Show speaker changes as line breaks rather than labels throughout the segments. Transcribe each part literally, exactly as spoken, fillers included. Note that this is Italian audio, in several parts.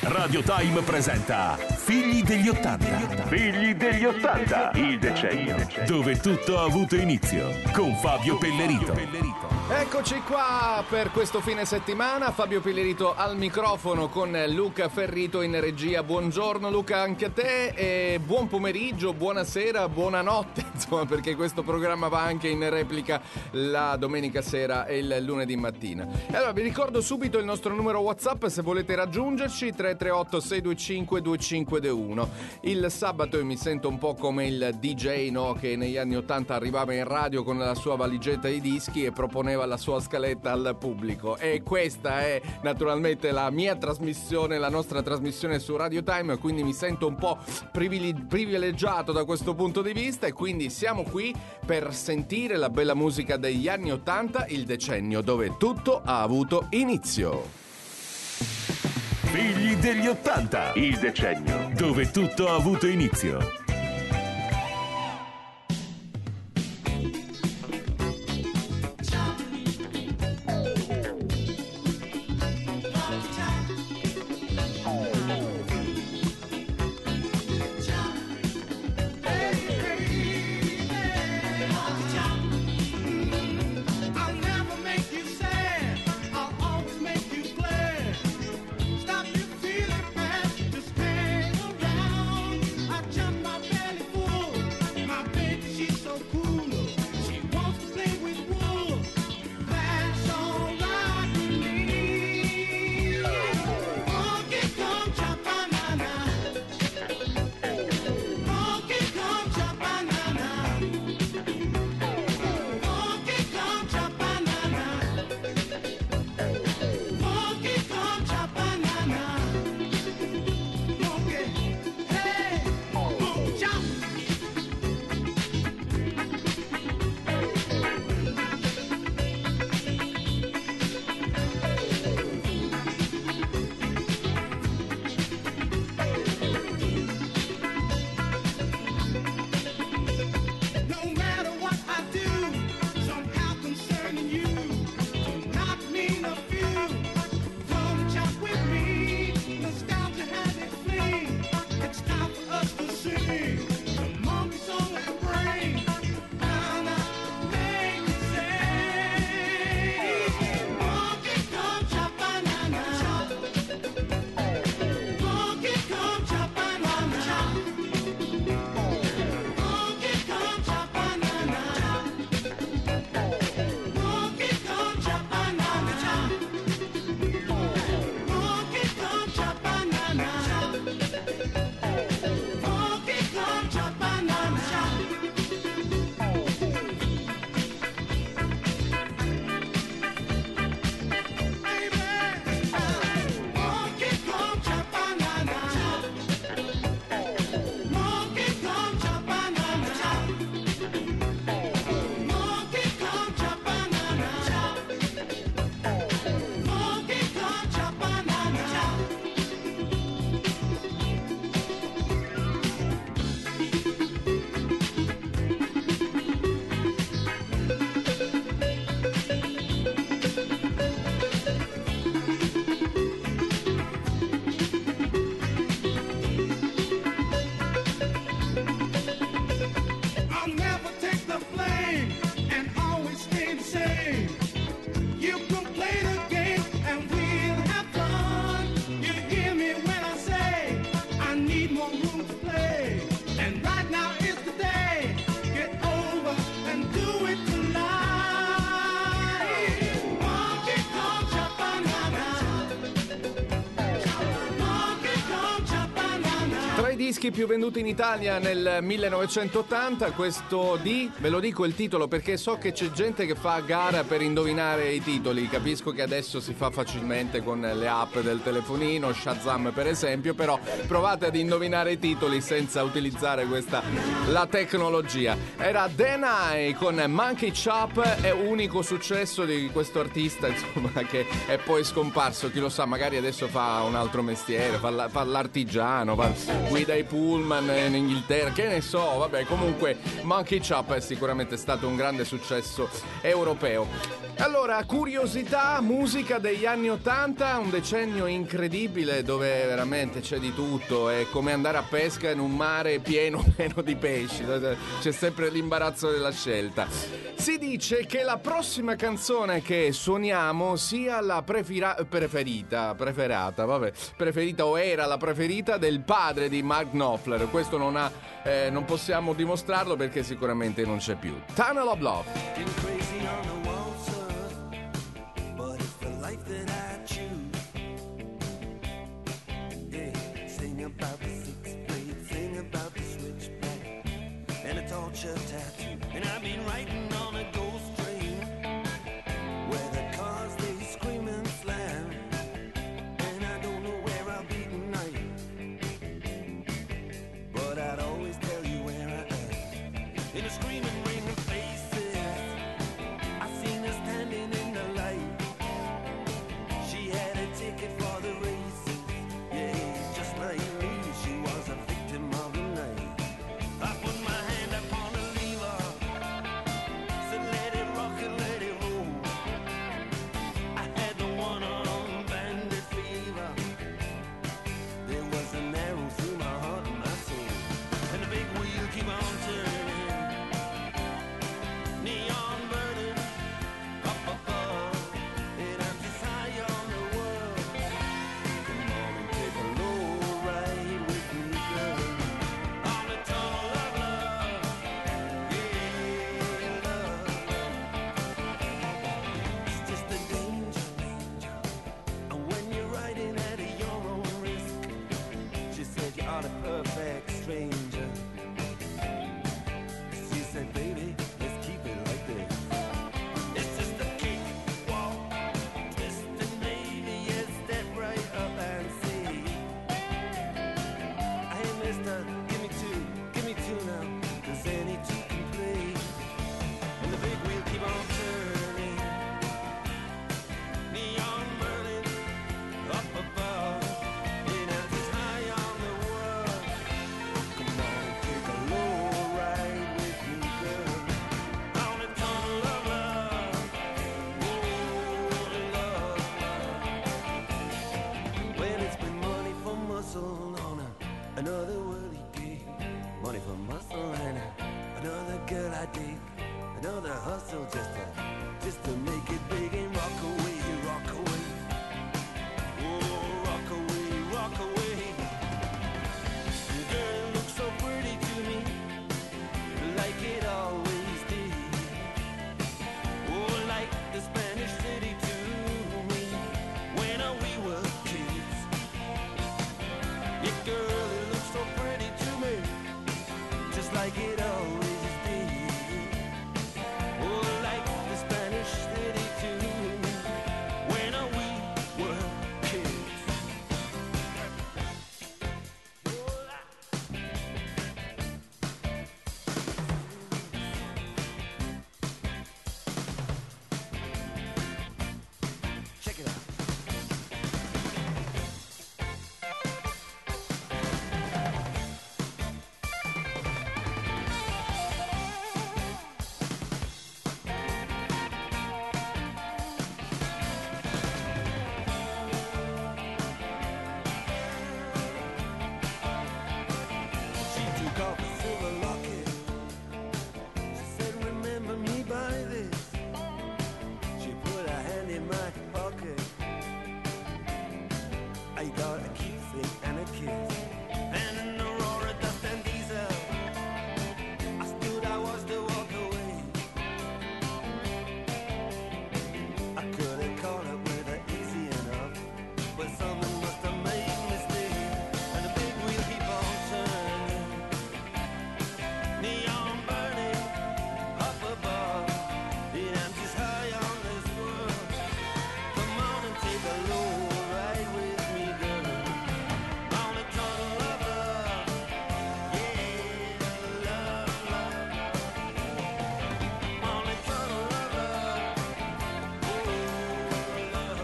Radio Time presenta Figli degli Ottanta. Figli degli Ottanta, il decennio dove tutto ha avuto inizio, con Fabio Pellerito.
Eccoci qua per questo fine settimana, Fabio Pellerito al microfono con Luca Ferrito in regia. Buongiorno Luca anche a te e buon pomeriggio, buonasera, buonanotte, insomma, perché questo programma va anche in replica la domenica sera e il lunedì mattina. E allora vi ricordo subito il nostro numero WhatsApp se volete raggiungerci, tre tre otto sei due cinque due cinque due uno. Il sabato io mi sento un po' come il D J, no? Che negli anni ottanta arrivava in radio con la sua valigetta di dischi e proponeva la sua scaletta al pubblico, e questa è naturalmente la mia trasmissione, la nostra trasmissione su Radio Time, quindi mi sento un po' privilegiato da questo punto di vista, e quindi siamo qui per sentire la bella musica degli anni ottanta, il decennio dove tutto ha avuto inizio.
Figli degli Ottanta, il decennio dove tutto ha avuto inizio.
Dischi più venduti in Italia nel millenovecentottanta, questo di, ve lo dico il titolo perché so che c'è gente che fa gara per indovinare i titoli, capisco che adesso si fa facilmente con le app del telefonino, Shazam per esempio, però provate ad indovinare i titoli senza utilizzare questa, la tecnologia. Era Dan I con Monkey Chop, è unico successo di questo artista, insomma, che è poi scomparso, chi lo sa, magari adesso fa un altro mestiere, fa, la, fa l'artigiano, fa, guida i pullman in Inghilterra, che ne so, vabbè, comunque Monkey Chop è sicuramente stato un grande successo europeo. Allora, curiosità, musica degli anni ottanta, un decennio incredibile dove veramente c'è di tutto, è come andare a pesca in un mare pieno pieno di pesci, c'è sempre l'imbarazzo della scelta. Si dice che la prossima canzone che suoniamo sia la prefira- preferita, preferata, vabbè, preferita o era la preferita del padre di Mark Knopfler. Questo non ha, eh, non possiamo dimostrarlo perché sicuramente non c'è più. Tunnel of Love.
Tattoo, and I've been writing on a ghost train where the cars they scream and slam, and I don't know where I'll be tonight, but I'd always tell you where I am. In a screaming ring of faces, I seen her standing in the light. She had a ticket for the races, yeah, just like me, she was a victim of the night. I put my hand upon the lever, said let it rock and let it roll. I had the one-armed bandit fever. There was an arrow through my heart and my soul, and the big wheel keep on turning, neon burning up above, and I'm just high on the world. Come on and take a low ride with me, girl, on the tunnel of love. Yeah, love. It's just a danger, danger. And when you're riding at your own risk, she said you are the perfect stranger. She said, baby, let's keep it like this. It's just a cake walk, twist and maybe you step right up and see. Hey mister, give me two, give me two now, 'cause any two can play. And the big wheel keep on turning, neon burning up above, and I'm just high on the world. Come on and take a low ride with me, girl, on the tunnel of love. Oh, love. Well, it's been money for muscle on a, another worldly gig, money for muscle and a, another girl I dig, another hustle just to, just to make it big and rock away, rock away. Oh, rock away, rock away. Girl, it looks so pretty to me, like it always did. Oh, like the Spanish city to me, when uh, we were kids. Yeah, girl, it looks so pretty to me, just like it always did. Oh, like the Spanish city to me, when uh, we were kids. Check it out. She took off a silver locket. She said, remember me by this. She put her hand in my pocket. I got a keepsake and a kiss. And in the roar of dust and diesel, I stood, I was to walk away. I could have caught up with her easy enough, but something must have made me stay. And the big wheel keep on turning, neon burning up above, and I'm just high on this world. Come on and take a low ride with me, girl, on the tunnel of love. Yeah, love, love, on the tunnel of love. Oh, love,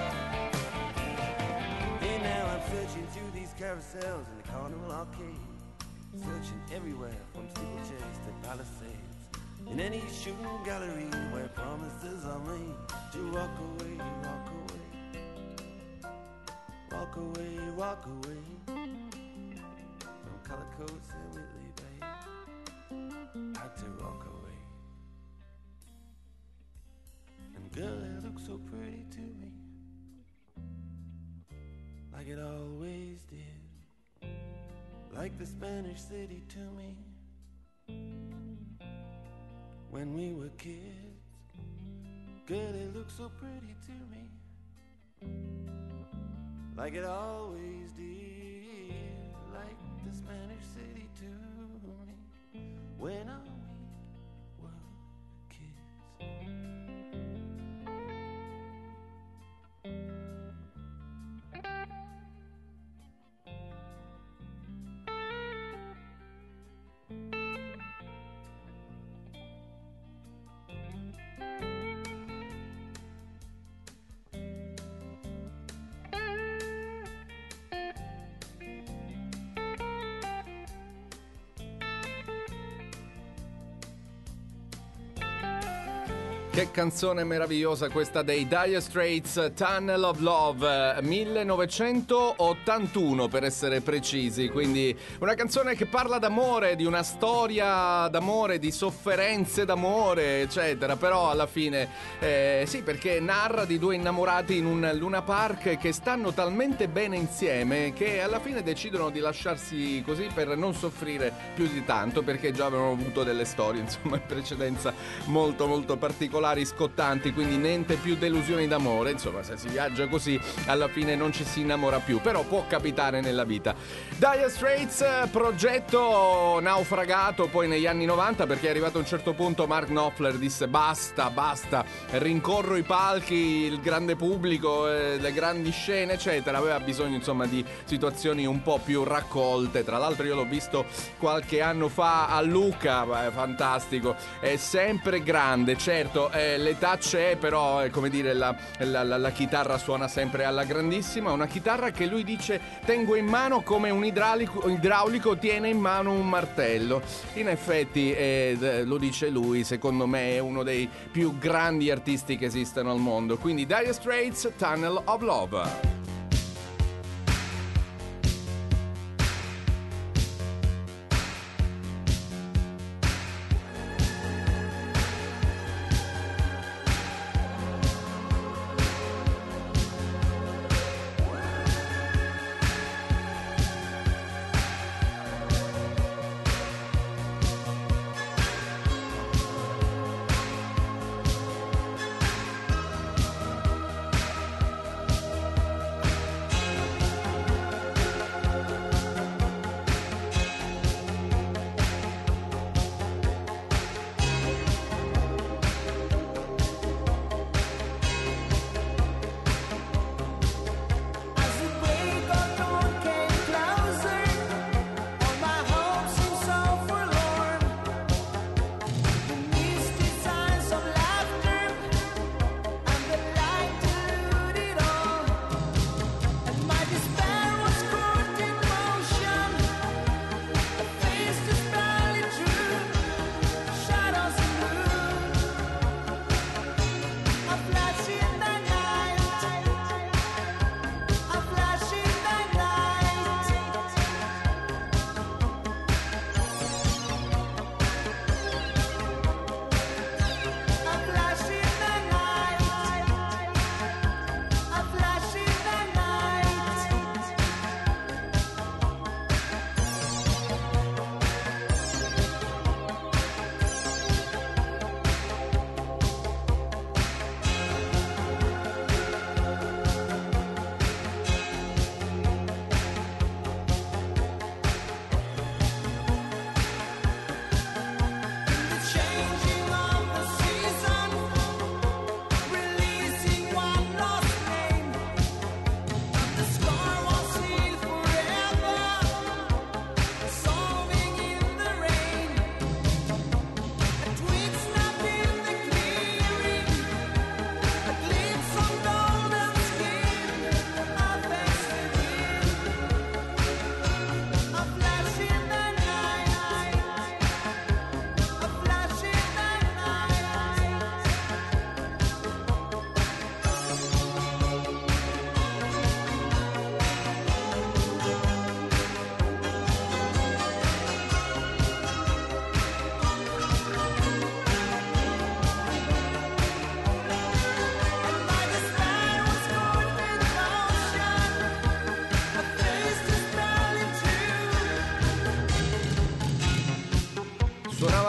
love. And now I'm searching through these carousels in the carnival arcade, searching everywhere from steeplechase to Palisades, in any shooting gallery where promises are made to walk away, walk away, walk away, walk away from color coats and Whitley Bay. Had to walk away. And girl, it looks so pretty to me, like it always did, like the Spanish city to me when we were kids. Girl, it looks so pretty to me, like it always did, like the Spanish city to me when I we were kids.
Che canzone meravigliosa questa dei Dire Straits, Tunnel of Love, millenovecentottantuno per essere precisi, quindi una canzone che parla d'amore, di una storia d'amore, di sofferenze d'amore, eccetera, però alla fine eh, sì, perché narra di due innamorati in un Luna Park che stanno talmente bene insieme che alla fine decidono di lasciarsi così per non soffrire più di tanto, perché già avevano avuto delle storie, insomma, in precedenza molto molto particolari, scottanti, quindi niente più delusioni d'amore. Insomma, se si viaggia così alla fine non ci si innamora più, però può capitare nella vita. Dire Straits, progetto naufragato poi negli anni novanta, perché è arrivato a un certo punto Mark Knopfler disse basta, basta, rincorro i palchi, il grande pubblico, eh, le grandi scene eccetera, aveva bisogno insomma di situazioni un po' più raccolte. Tra l'altro io l'ho visto qualche anno fa a Lucca, è fantastico, è sempre grande, certo. Eh, l'età c'è, però eh, come dire la, la, la, la chitarra suona sempre alla grandissima, una chitarra che lui dice tengo in mano come un idraulico, idraulico tiene in mano un martello. In effetti eh, lo dice lui, secondo me è uno dei più grandi artisti che esistano al mondo. Quindi Dire Straits, Tunnel of Love.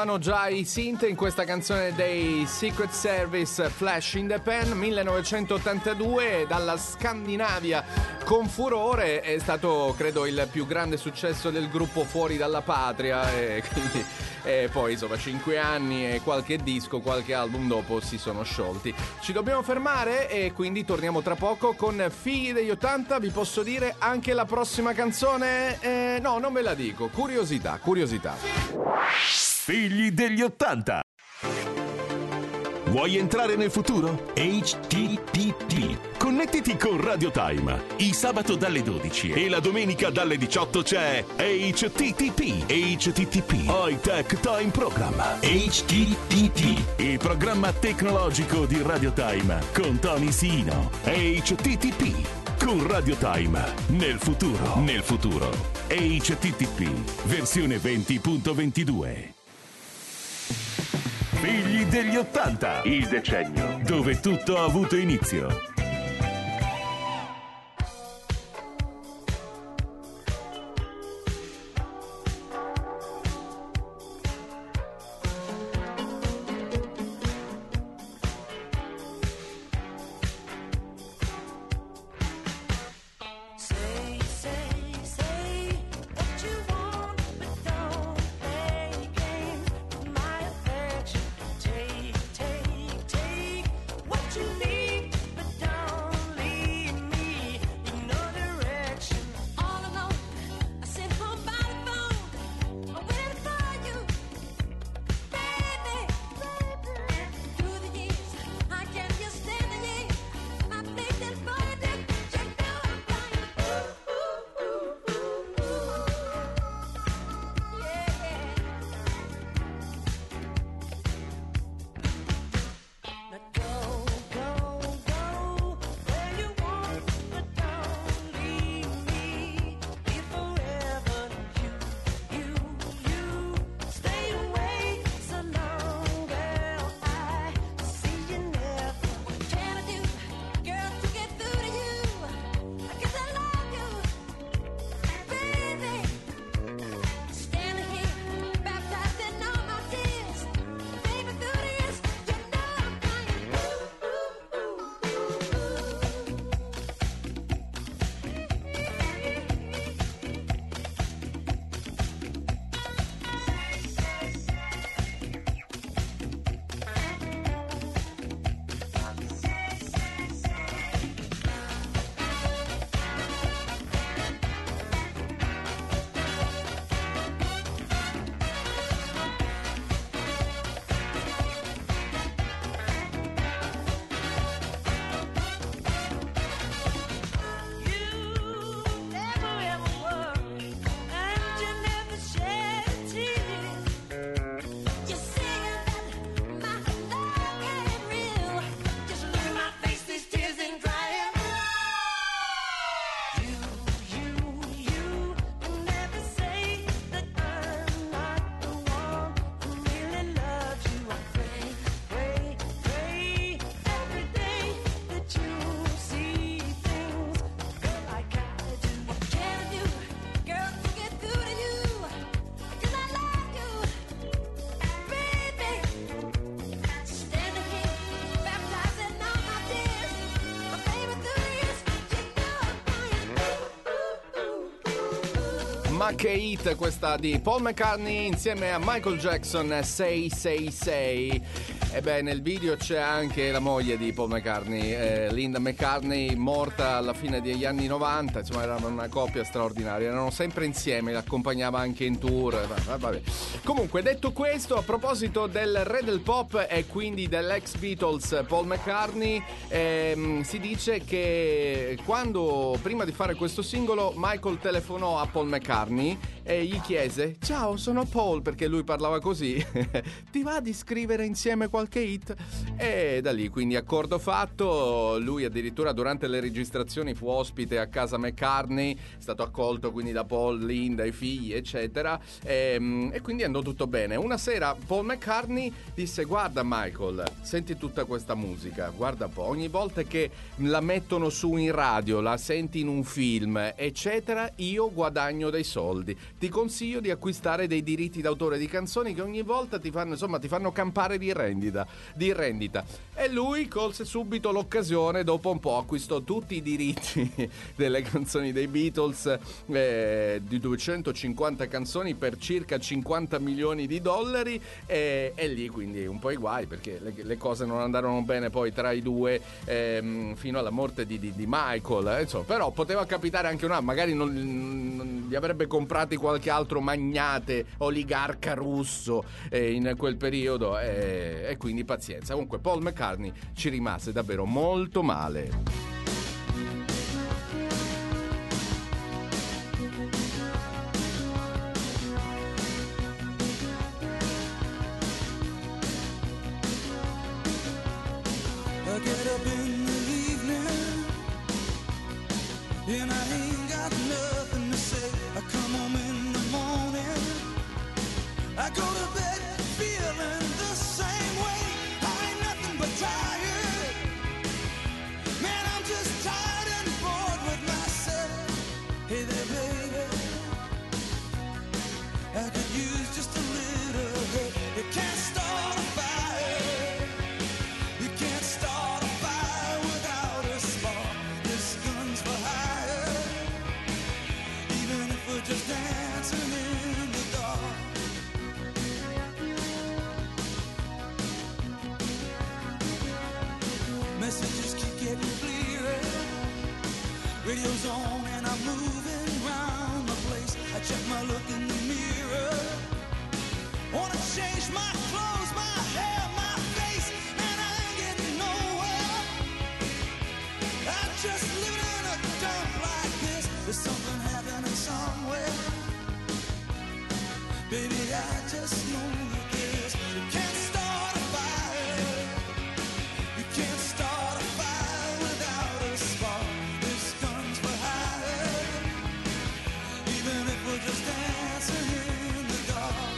suonavano già i synth in questa canzone dei Secret Service, Flash in the Pan, millenovecentottantadue, dalla Scandinavia con furore. È stato, credo, il più grande successo del gruppo fuori dalla patria, e quindi e poi insomma cinque anni e qualche disco, qualche album dopo si sono sciolti. Ci dobbiamo fermare e quindi torniamo tra poco con Figli degli ottanta. Vi posso dire anche la prossima canzone? Eh, no, non ve la dico. Curiosità, curiosità.
Figli degli ottanta. Vuoi entrare nel futuro? H T T P. Connettiti con Radio Time. Il sabato dalle dodici e la domenica dalle diciotto c'è H T T P. H T T P. High Tech Time Program. H T T P. Il programma tecnologico di Radio Time con Tony Sino. H T T P. Con Radio Time. Nel futuro. Nel futuro. H T T P. Versione venti punto ventidue. Figli degli ottanta, il decennio dove tutto ha avuto inizio.
Ma che hit questa di Paul McCartney insieme a Michael Jackson, sei sei sei. E beh, nel video c'è anche la moglie di Paul McCartney, eh, Linda McCartney, morta alla fine degli anni novanta. Insomma, erano una coppia straordinaria, erano sempre insieme, l'accompagnava anche in tour. Vabbè. Comunque, detto questo, a proposito del re del pop e quindi dell'ex Beatles Paul McCartney, ehm, si dice che quando, prima di fare questo singolo, Michael telefonò a Paul McCartney e gli chiese: ciao, sono Paul, perché lui parlava così, ti va di scrivere insieme qualcosa? qualche hit, e da lì quindi accordo fatto. Lui addirittura durante le registrazioni fu ospite a casa McCartney, è stato accolto quindi da Paul, Linda, i figli eccetera, e, e quindi andò tutto bene. Una sera Paul McCartney disse: guarda Michael, senti tutta questa musica, guarda un po', ogni volta che la mettono su in radio, la senti in un film eccetera, io guadagno dei soldi, ti consiglio di acquistare dei diritti d'autore di canzoni che ogni volta ti fanno, insomma, ti fanno campare di rendita, di rendita. E lui colse subito l'occasione, dopo un po' acquistò tutti i diritti delle canzoni dei Beatles, eh, di duecentocinquanta canzoni per circa cinquanta milioni di dollari, e, e lì quindi un po' i guai, perché le, le cose non andarono bene poi tra i due, ehm, fino alla morte di, di, di Michael, eh, insomma. Però poteva capitare anche una, magari non, non li avrebbe comprati qualche altro magnate oligarca russo eh, in quel periodo, eh, e quindi pazienza. Comunque Paul McCartney ci rimase davvero molto male.
I get up in the evening and I ain't got nothing to say. I come home in the morning, I go to bed feeling the same way. I ain't nothing but tired, man, I'm just tired and bored with myself. Hey there baby, I could use just a little help. You can't start a fire, you can't start a fire without a spark. This gun's for hire, even if we're just dancing in the dark. Messages keep getting clearer, radio's on and I'm moving round the place. I check my look in the mirror, wanna change my clothes, my hair, my face, and I ain't getting nowhere. I'm just living in a dump like this. There's something happening somewhere, baby, I just know that this. You can't start a fire, you can't start a fire without a spark. This gun's for hire, even if we're just dancing in the dark.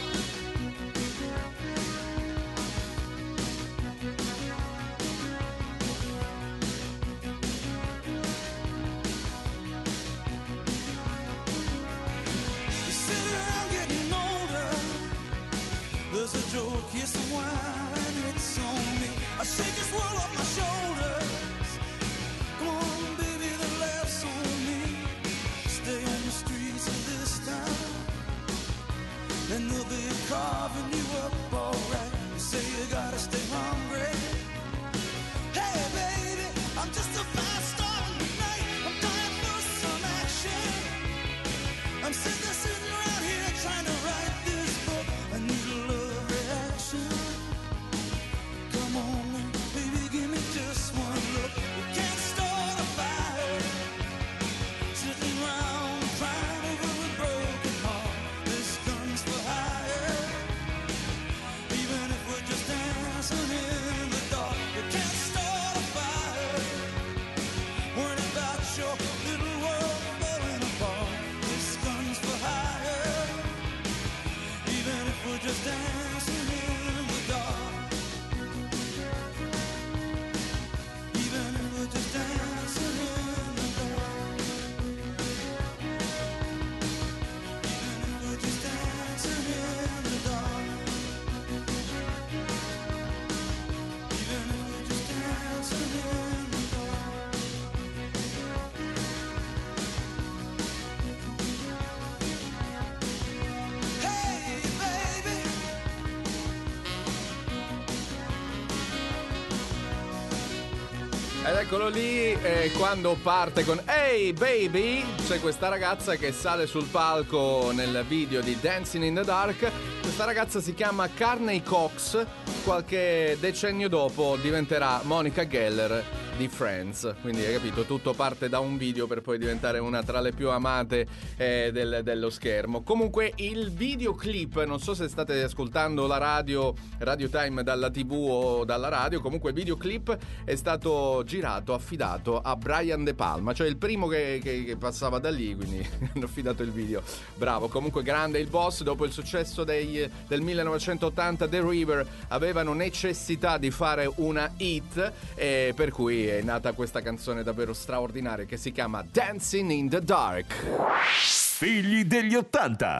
You sit around getting older, there's a joke, here's some wine, it's on me. I shake this world off my shoulders. Come on, baby, the laughs on me. Stay on the streets of this town, and they'll be carving you up alright. You say you gotta stay hungry. Hey, baby, I'm just a fast star tonight. I'm dying for some action. I'm sitting there, sitting around here trying to write this book. I need a love reaction. Come on, baby, give me just one look. You can't start a fire, sitting around crying over a broken heart. This gun's for hire, even if we're just dancing in the dark. You can't start a fire, worrying about your little world falling apart. This gun's for hire, even if we're just dancing in the dark. Even if we're just dancing in the dark. Even if we're just dancing in the dark. Even if we're just dancing in the dark. Hey baby,
Ed eccolo lì, eh, quando parte con Hey Baby, c'è questa ragazza che sale sul palco nel video di Dancing in the Dark. Questa ragazza si chiama Courtney Cox, qualche decennio dopo diventerà Monica Geller, di Friends, quindi hai capito, tutto parte da un video per poi diventare una tra le più amate eh, del, dello schermo. Comunque il videoclip, non so se state ascoltando la radio, Radio Time dalla tivù o dalla radio, comunque il videoclip è stato girato, affidato a Brian De Palma, cioè il primo che, che, che passava da lì, quindi hanno affidato il video. Bravo, comunque grande il boss. Dopo il successo dei, del millenovecentottanta, The River avevano necessità di fare una hit, e per cui è nata questa canzone davvero straordinaria che si chiama Dancing in the Dark.
Figli degli ottanta.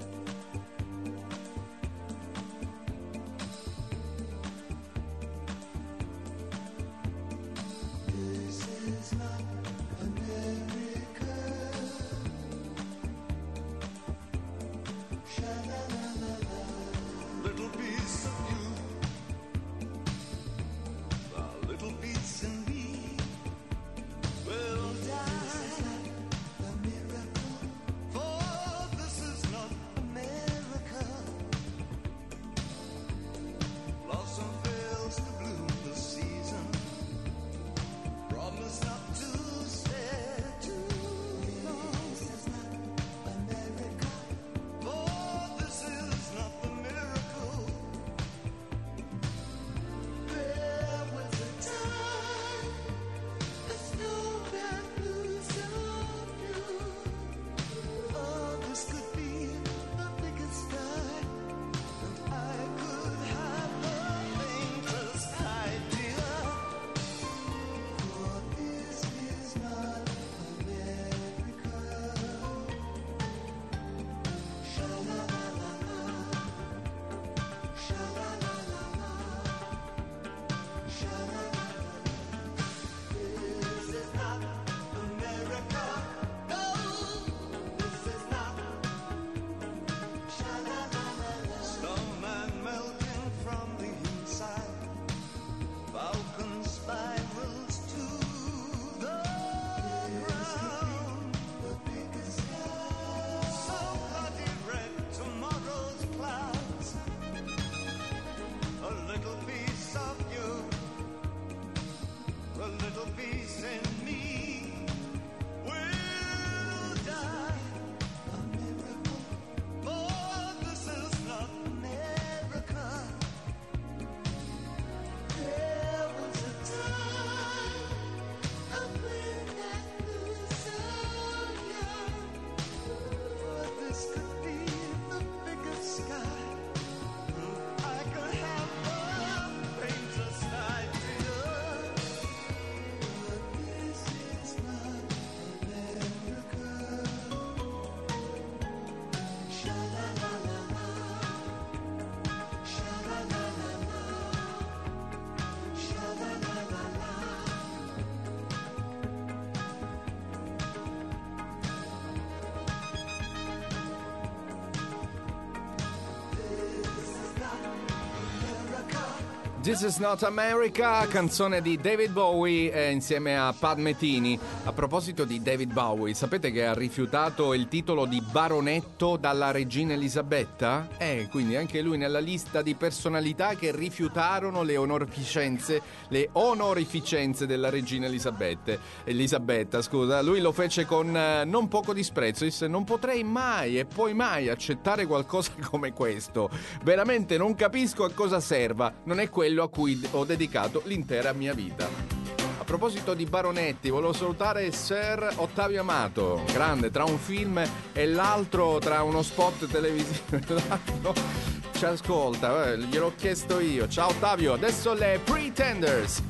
This is not America, canzone di David Bowie eh, insieme a Pat Metheny. A proposito di David Bowie, sapete che ha rifiutato il titolo di baronetto dalla regina Elisabetta? Eh, quindi anche lui nella lista di personalità che rifiutarono le onorificenze, le onorificenze della regina Elisabetta. Elisabetta, scusa, lui lo fece con eh, non poco disprezzo, disse: non potrei mai e poi mai accettare qualcosa come questo. Veramente non capisco a cosa serva, non è quello a cui ho dedicato l'intera mia vita. A proposito di baronetti, volevo salutare Sir Ottavio Amato, grande, tra un film e l'altro, tra uno spot televisivo e l'altro, ci ascolta, eh, gliel'ho chiesto io. Ciao Ottavio, adesso le Pretenders.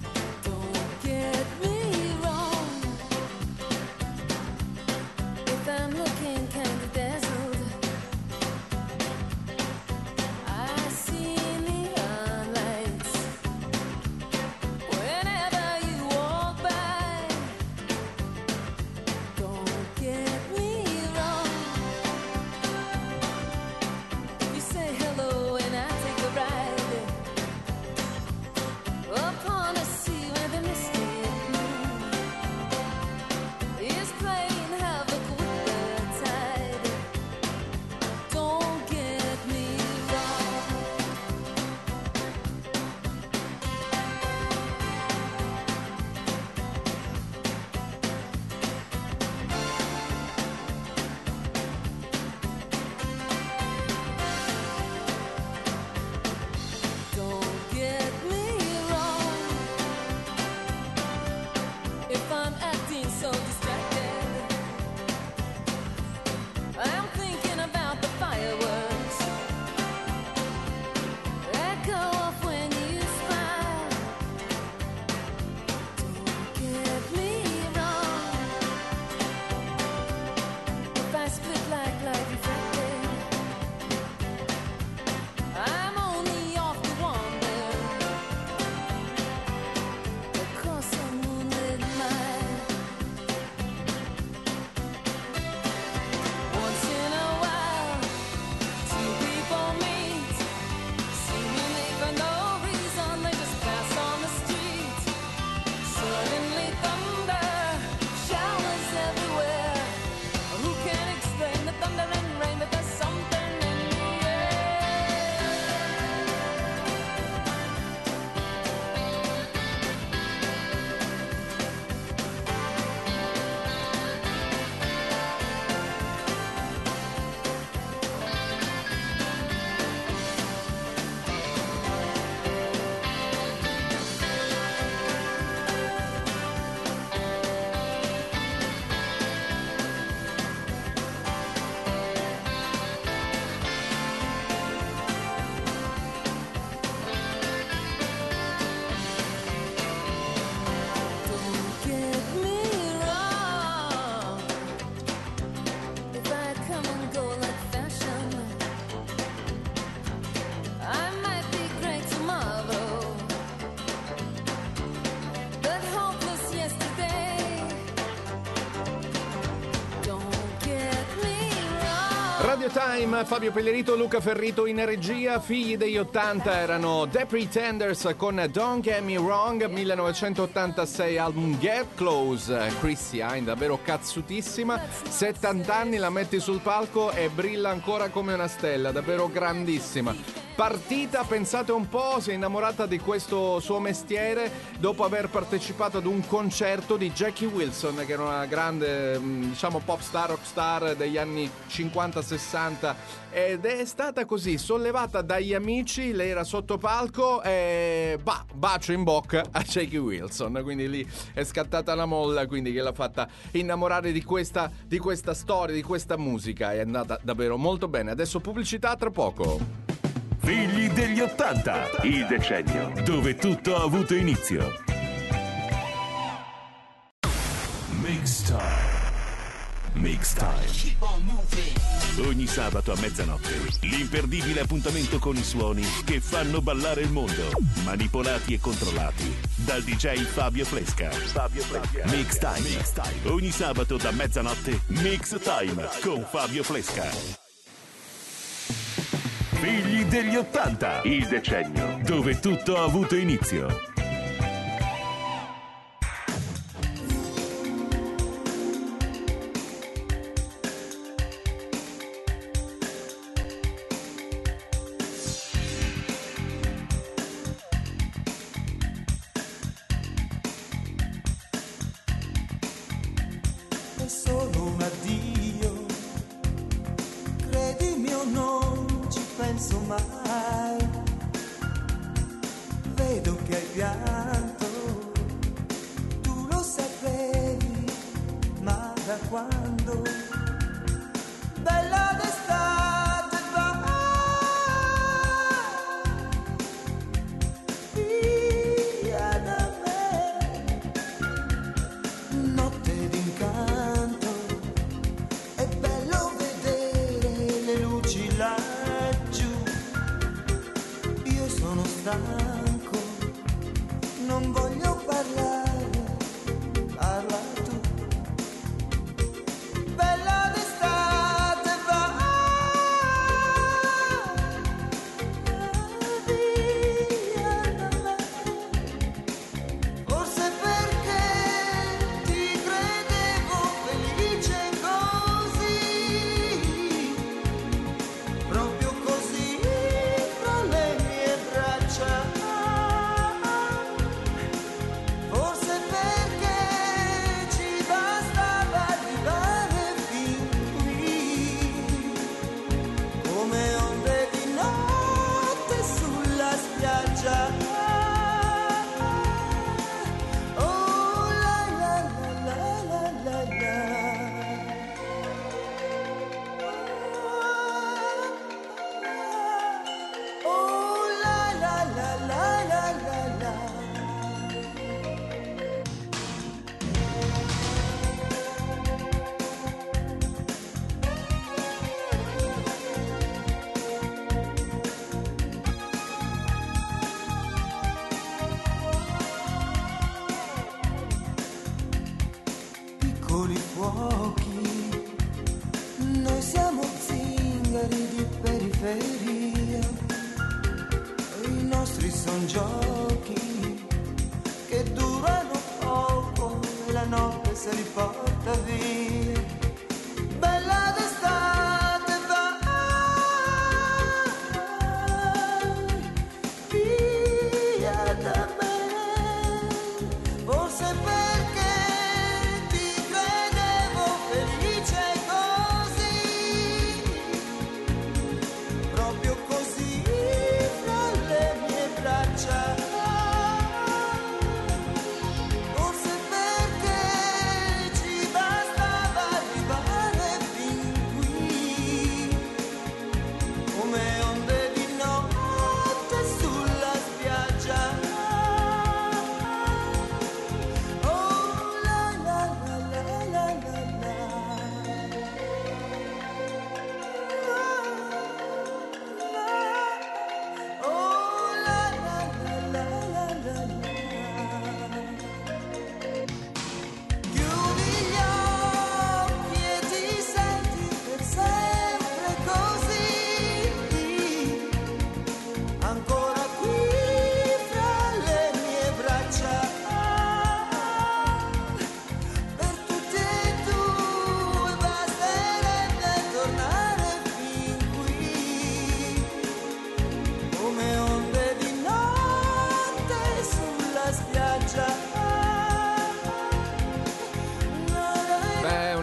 Upon a sea
Radio Time, Fabio Pellerito, Luca Ferrito in regia. Figli degli ottanta erano The Pretenders con Don't Get Me Wrong, millenovecentottantasei album Get Close. Chrissy Hynde, davvero cazzutissima, settanta anni, la metti sul palco e brilla ancora come una stella, davvero grandissima. Partita, pensate un po', si è innamorata di questo suo mestiere dopo aver partecipato ad un concerto di Jackie Wilson, che era una grande, diciamo, pop star, rock star degli anni cinquanta sessanta, ed è stata così sollevata dagli amici. Lei era sotto palco e bah, bacio in bocca a Jackie Wilson, quindi lì è scattata la molla, quindi che l'ha fatta innamorare di questa, di questa storia, di questa musica. È andata davvero molto bene. Adesso pubblicità, tra poco.
Figli degli ottanta, il decennio dove tutto ha avuto inizio. Mix Time. Mix Time. Ogni sabato a mezzanotte, l'imperdibile appuntamento con i suoni che fanno ballare il mondo, manipolati e controllati dal D J Fabio Flesca. Fabio Flesca. Mix Time. Mix Time. Ogni sabato da mezzanotte, Mix Time con Fabio Flesca. Figli degli ottanta, il decennio dove tutto ha avuto inizio.
È solo un addio, credimi o non ci penso mai. Vedo che hai pianto, tu lo sapevi, ma da quando? Bella d'estate va via da me, notte d'incanto, è bello vedere le luci laggiù. Io sono stanco, non voglio parlare, parla tu. Bella d'estate va via da me, forse perché ti credevo felice così, proprio così fra le mie braccia. Forse perché ci bastava arrivare fin qui, come onde di notte sulla spiaggia. Oh la la la la la la la. Oh la la la la la la la. Piccoli fuochi, noi siamo zingari di periferia, i nostri son giochi che durano poco e la notte se li porta via. Bella d'estate va via da me, forse perché ti credevo felice così, proprio così fra le mie braccia. Forse perché ci bastava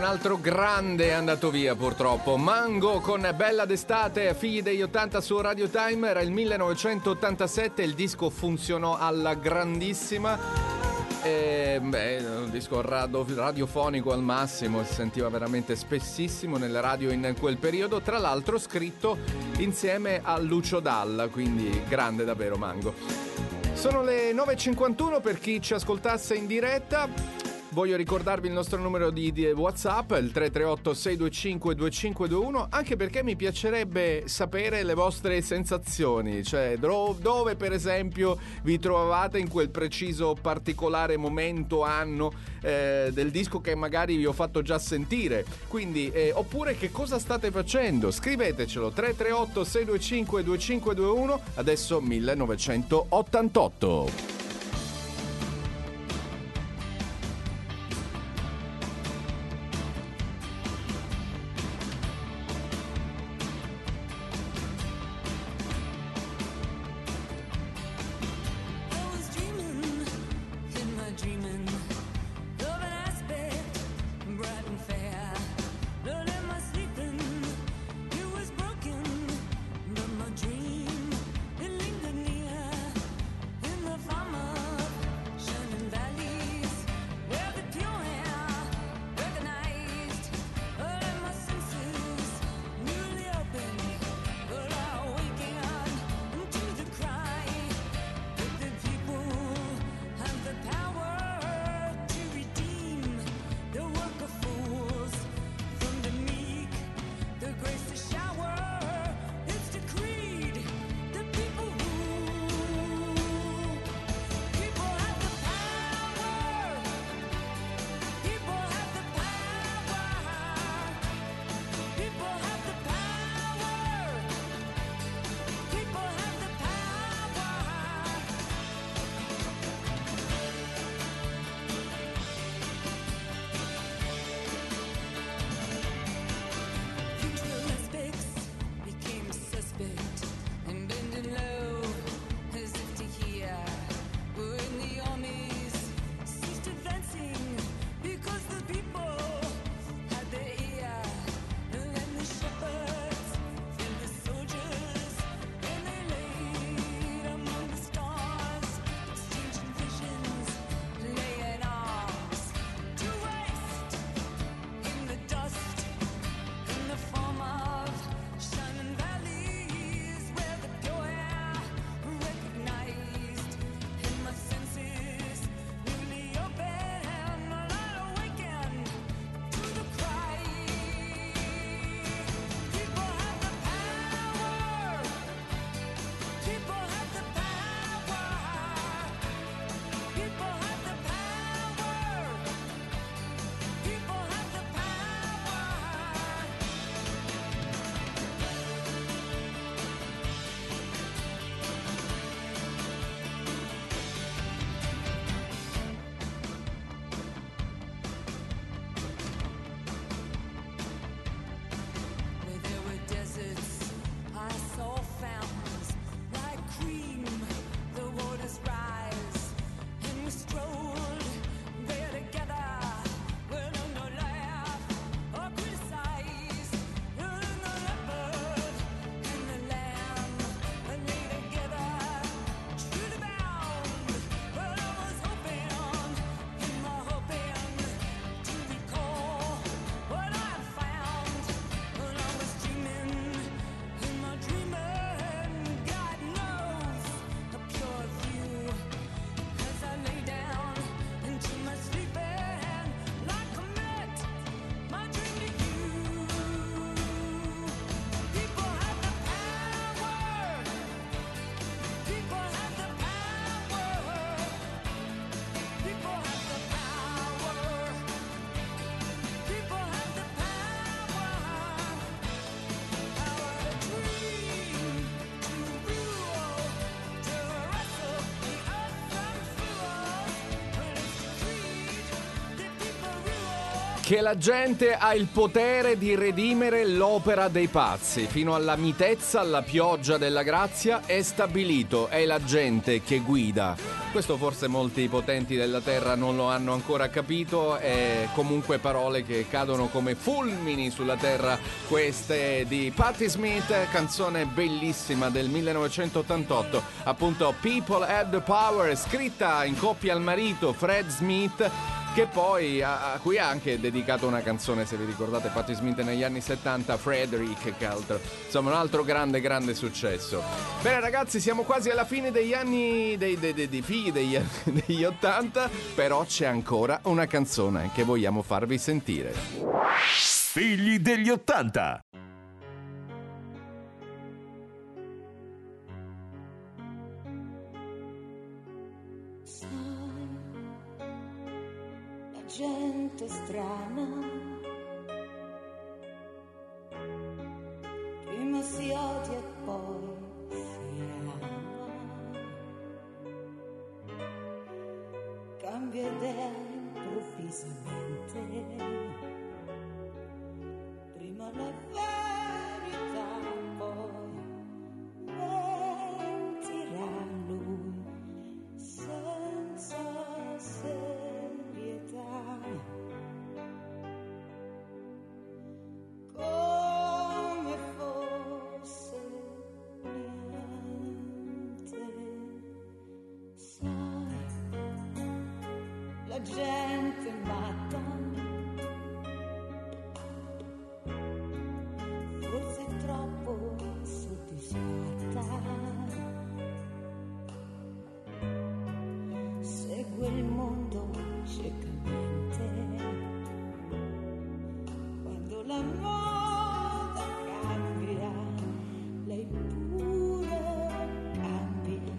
altro grande è andato via purtroppo. Mango con Bella d'estate, figli degli ottanta su Radio Time. Era il millenovecentottantasette, il disco funzionò alla grandissima. E, beh, un disco radio, radiofonico al massimo, si sentiva veramente spessissimo nelle radio in quel periodo. Tra l'altro scritto insieme a Lucio Dalla, quindi grande davvero Mango. Sono le nove e cinquantuno per chi ci ascoltasse in diretta. Voglio ricordarvi il nostro numero di, di WhatsApp, il tre tre otto sei due cinque due cinque due uno, anche perché mi piacerebbe sapere le vostre sensazioni, cioè dro- dove per esempio vi trovavate in quel preciso particolare momento, anno eh, del disco che magari vi ho fatto già sentire, quindi eh, oppure che cosa state facendo, scrivetecelo. Tre tre otto sei due cinque due cinque due uno, adesso millenovecentottantotto.
From
Che la gente ha il potere di redimere l'opera dei pazzi. Fino alla mitezza, alla pioggia della grazia, è stabilito, è la gente che guida. Questo forse molti potenti della terra non lo hanno ancora capito, e comunque parole che cadono come fulmini sulla terra, queste di Patti Smith, canzone bellissima del millenovecentottantotto, appunto People Have the Power, scritta in coppia al marito Fred Smith, che poi a, a cui ha anche dedicato una canzone, se vi ricordate, Patti Smith negli anni settanta, Frederick, che altro, insomma un altro grande grande successo. Bene ragazzi, siamo quasi alla fine degli anni dei, dei, dei, dei figli degli, degli ottanta, però c'è ancora una canzone che vogliamo farvi sentire.
Figli degli ottanta.
Gente strana, prima si odia e poi si ama, cambia idea improvvisamente, prima la verità, poi mentirà lui senza serietà. Come fosse niente, sai, la gente matta, forse è troppo soddisfatta, segue il mondo ciecamente, quando la moda cambia, lei pure cambia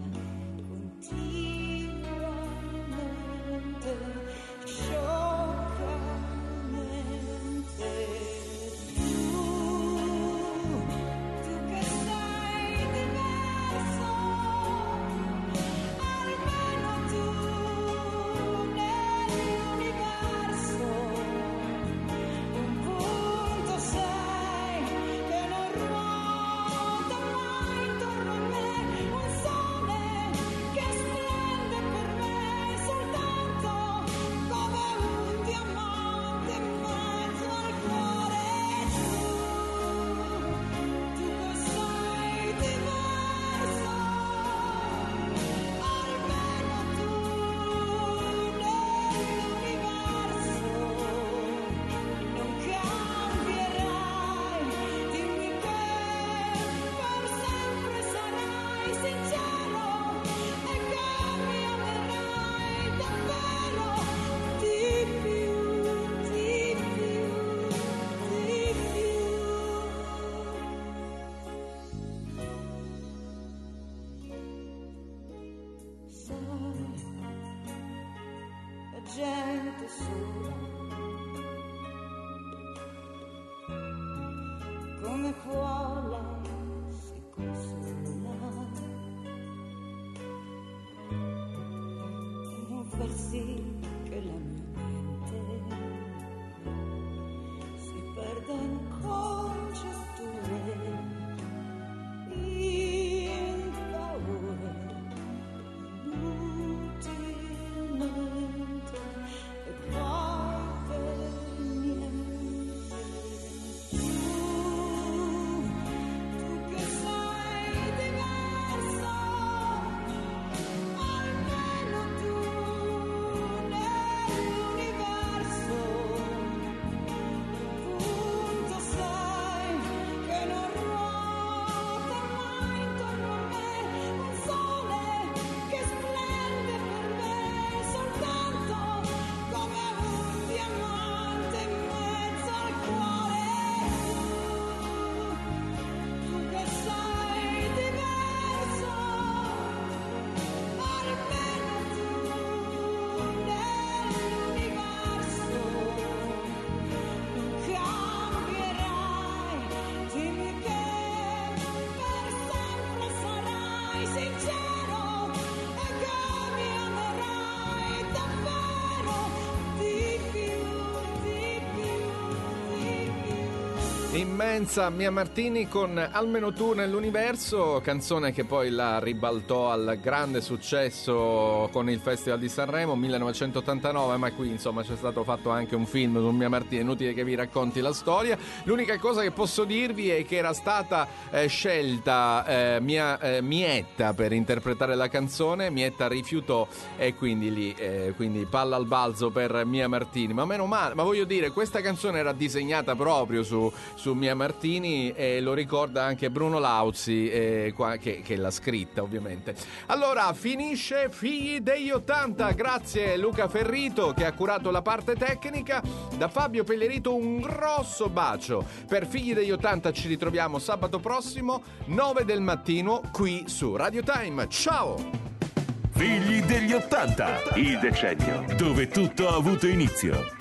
continuamente, scioccamente. Tu, tu che sei diverso, almeno tu nell'universo un punto sei che non ruota mai intorno a me, un sole che splende per me soltanto come un diamante in mezzo al cuore. Tu, tu che sei diverso, almeno tu nell'universo non cambierai, dimmi che per sempre sarai sincero e che mi amerai davvero di più, di più, di più. Sai, la gente sola, come può lei si consola e non far sì che la mia mente si perda in congetture, in paure, inutilmente, e poi per niente. Tu,
Immensa Mia Martini con Almeno tu nell'universo, canzone che poi la ribaltò al grande successo con il Festival di Sanremo millenovecentottantanove, ma qui insomma c'è stato fatto anche un film su Mia Martini, è inutile che vi racconti la storia. L'unica cosa che posso dirvi è che era stata eh, scelta eh, Mia, eh, Mietta per interpretare la canzone, Mietta rifiutò e quindi lì eh, quindi palla al balzo per Mia Martini, ma meno male, ma voglio dire, questa canzone era disegnata proprio su su Mia Martini e lo ricorda anche Bruno Lauzi eh, qua, che, che l'ha scritta ovviamente. Allora finisce Figli degli ottanta, grazie Luca Ferrito che ha curato la parte tecnica. Da Fabio Pellerito un grosso bacio. Per Figli degli ottanta ci ritroviamo sabato prossimo nove del mattino qui su Radio Time. Ciao!
Figli degli ottanta, il decennio dove tutto ha avuto inizio.